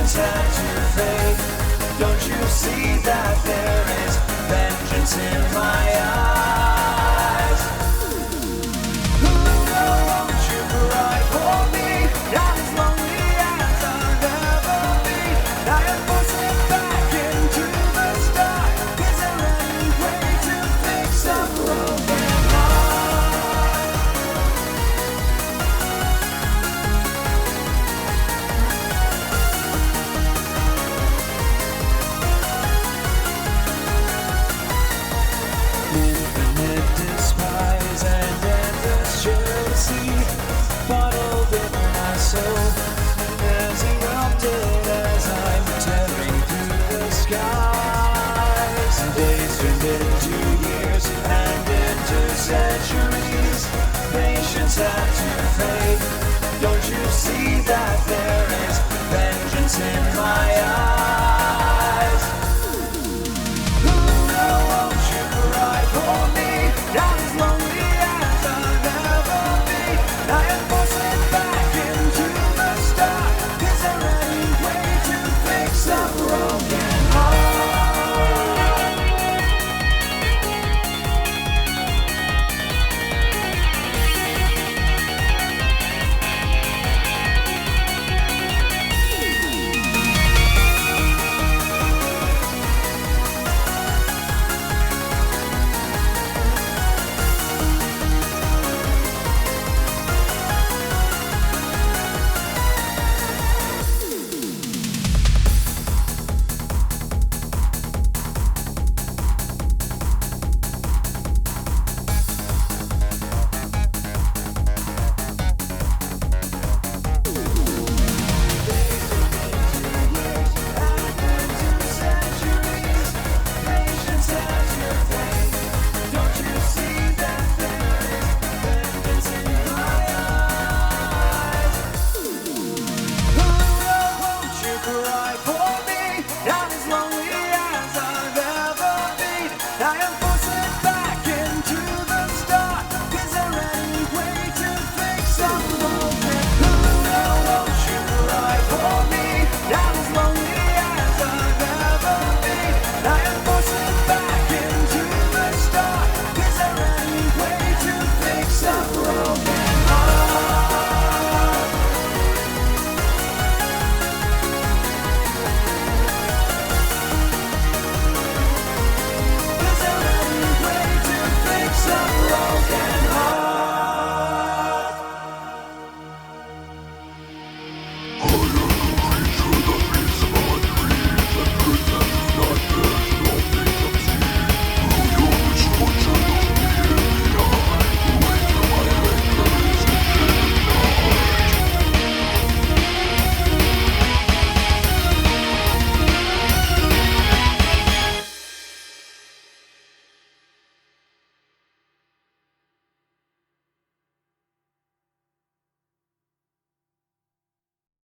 Patience had to fade. Don't you see that there is vengeance in my eyes? Won't you cry for me? I'm as lonely as I'll ever be. I am forcing back into the sky. Is there any way to fix a broken heart? Infinite despise and endless jealousy bottled in my soul as erupted as I'm tearing through the skies. Days turned into years and into centuries. Patience had to fade. Don't you see that there is vengeance in my eyes?